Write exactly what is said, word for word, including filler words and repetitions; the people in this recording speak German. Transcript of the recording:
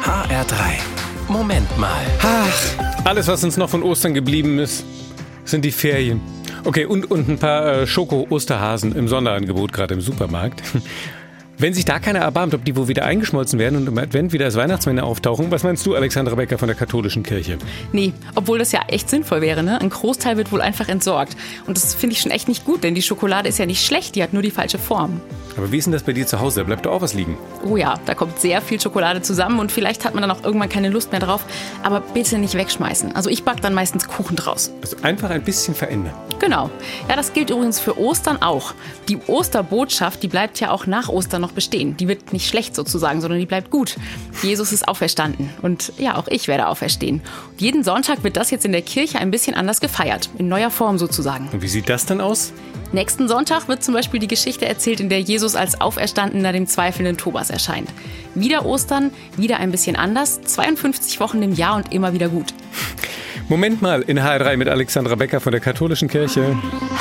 H R drei. Moment mal. Ach, alles, was uns noch von Ostern geblieben ist, sind die Ferien. Okay, und, und ein paar äh, Schoko-Osterhasen im Sonderangebot, gerade im Supermarkt. Wenn sich da keiner erbarmt, ob die wohl wieder eingeschmolzen werden und im Advent wieder als Weihnachtsmänner auftauchen, was meinst du, Alexandra Becker von der katholischen Kirche? Nee, obwohl das ja echt sinnvoll wäre, ne? Ein Großteil wird wohl einfach entsorgt. Und das finde ich schon echt nicht gut, denn die Schokolade ist ja nicht schlecht, die hat nur die falsche Form. Aber wie ist denn das bei dir zu Hause? Da bleibt doch auch was liegen. Oh ja, da kommt sehr viel Schokolade zusammen und vielleicht hat man dann auch irgendwann keine Lust mehr drauf. Aber bitte nicht wegschmeißen. Also ich backe dann meistens Kuchen draus. Also einfach ein bisschen verändern. Genau. Ja, das gilt übrigens für Ostern auch. Die Osterbotschaft, die bleibt ja auch nach Ostern noch bestehen. Die wird nicht schlecht sozusagen, sondern die bleibt gut. Jesus ist auferstanden. Und ja, auch ich werde auferstehen. Und jeden Sonntag wird das jetzt in der Kirche ein bisschen anders gefeiert. In neuer Form sozusagen. Und wie sieht das dann aus? Nächsten Sonntag wird zum Beispiel die Geschichte erzählt, in der Jesus als Auferstandener dem zweifelnden Thomas erscheint. Wieder Ostern, wieder ein bisschen anders, zweiundfünfzig Wochen im Jahr und immer wieder gut. Moment mal, in H R drei mit Alexandra Becker von der katholischen Kirche.